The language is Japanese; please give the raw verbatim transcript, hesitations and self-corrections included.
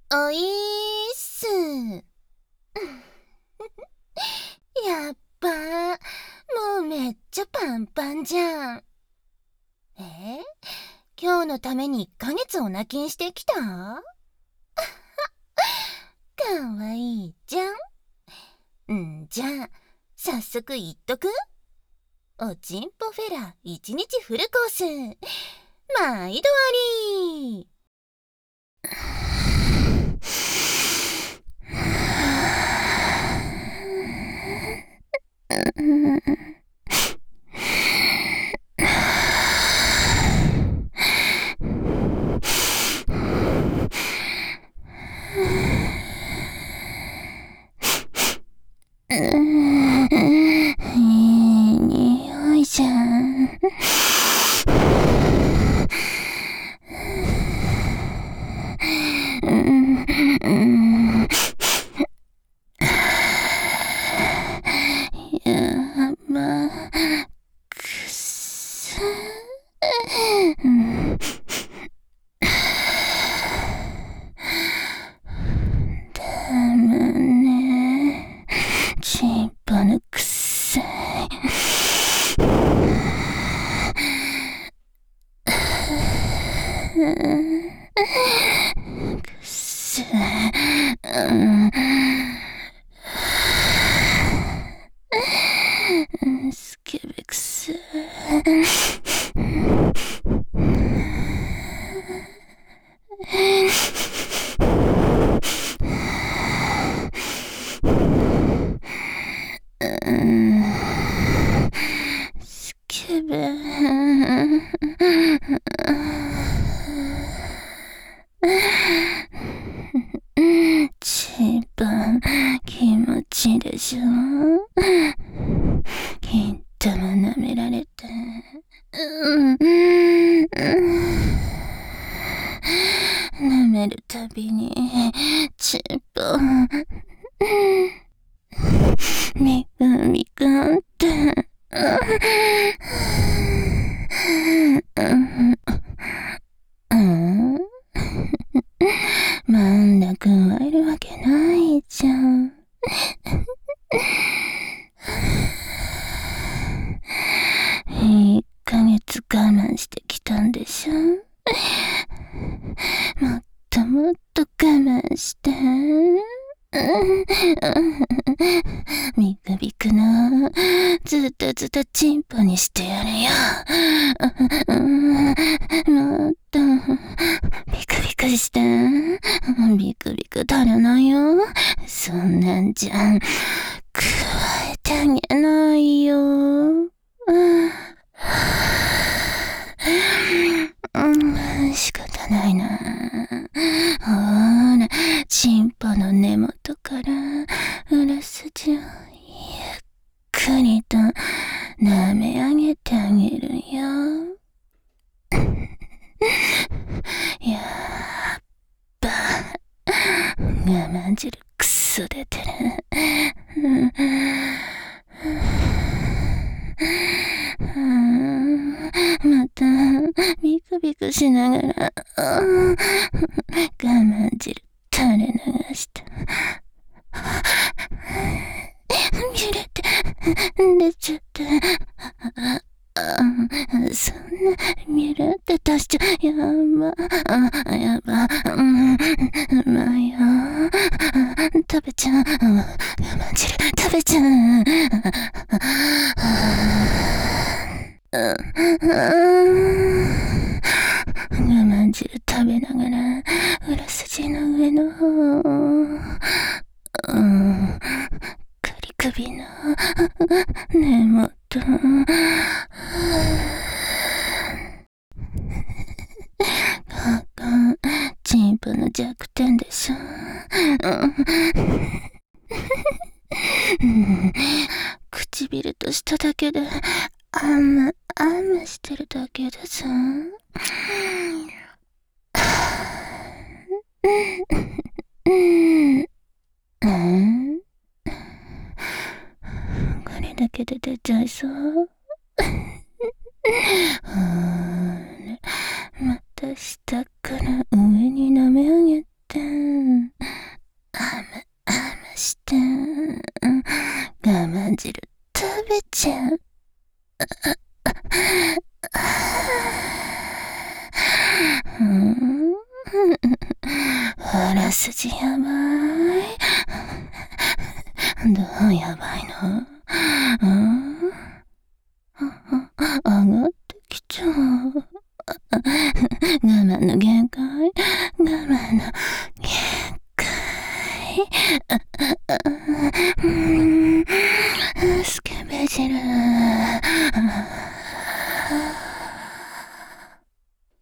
おいーっす。やっばー。もうめっちゃパンパンじゃん。えー、今日のためにいっかげつお泣きんしてきたかわいいじゃん。んじゃあ、早速言っとく？おちんぽフェラいちにちフルコース。毎度ありー。いい匂いじゃん。やば、くっさ。だまね、ちんぽのくっさい。くっさい。スケベくさい。スケベ。一番気持ちいいでしょ。金玉舐められて、うん、舐めるたびにちんぽみくみくんってなんだ加えるわけないじゃん。いっかげつ我慢してきたんでしょ。もっともっと我慢して。ビクビクのずっとずっとチンポにしてやるよ。もっとビクビクして。ビクビク足らないよ。そんなんじゃ加えてあげないよ。仕方ないな。ほら、チンポの根元から裏筋をゆっくりと舐め上げてあげるよ。やっば、我慢汁くっそ出てる。またビクビクしながら我慢汁垂れ流した。揺れて出ちゃった。そんな揺れて出しちゃやばやば、うんまあよ、食べちゃう。我慢汁食べちゃう。我慢汁食べながら裏筋の上の方、うん、首首の根元、ここチンポの弱点でしょ。唇と舌だけであんあんしてるだけでさ。うんこれだけで出ちゃいそう。また下から上に舐め上げて。 汁食べちゃう。うん、あらすじやばい。どうやばいの？うん、上がってきちゃう。我慢の限界、我慢の限界。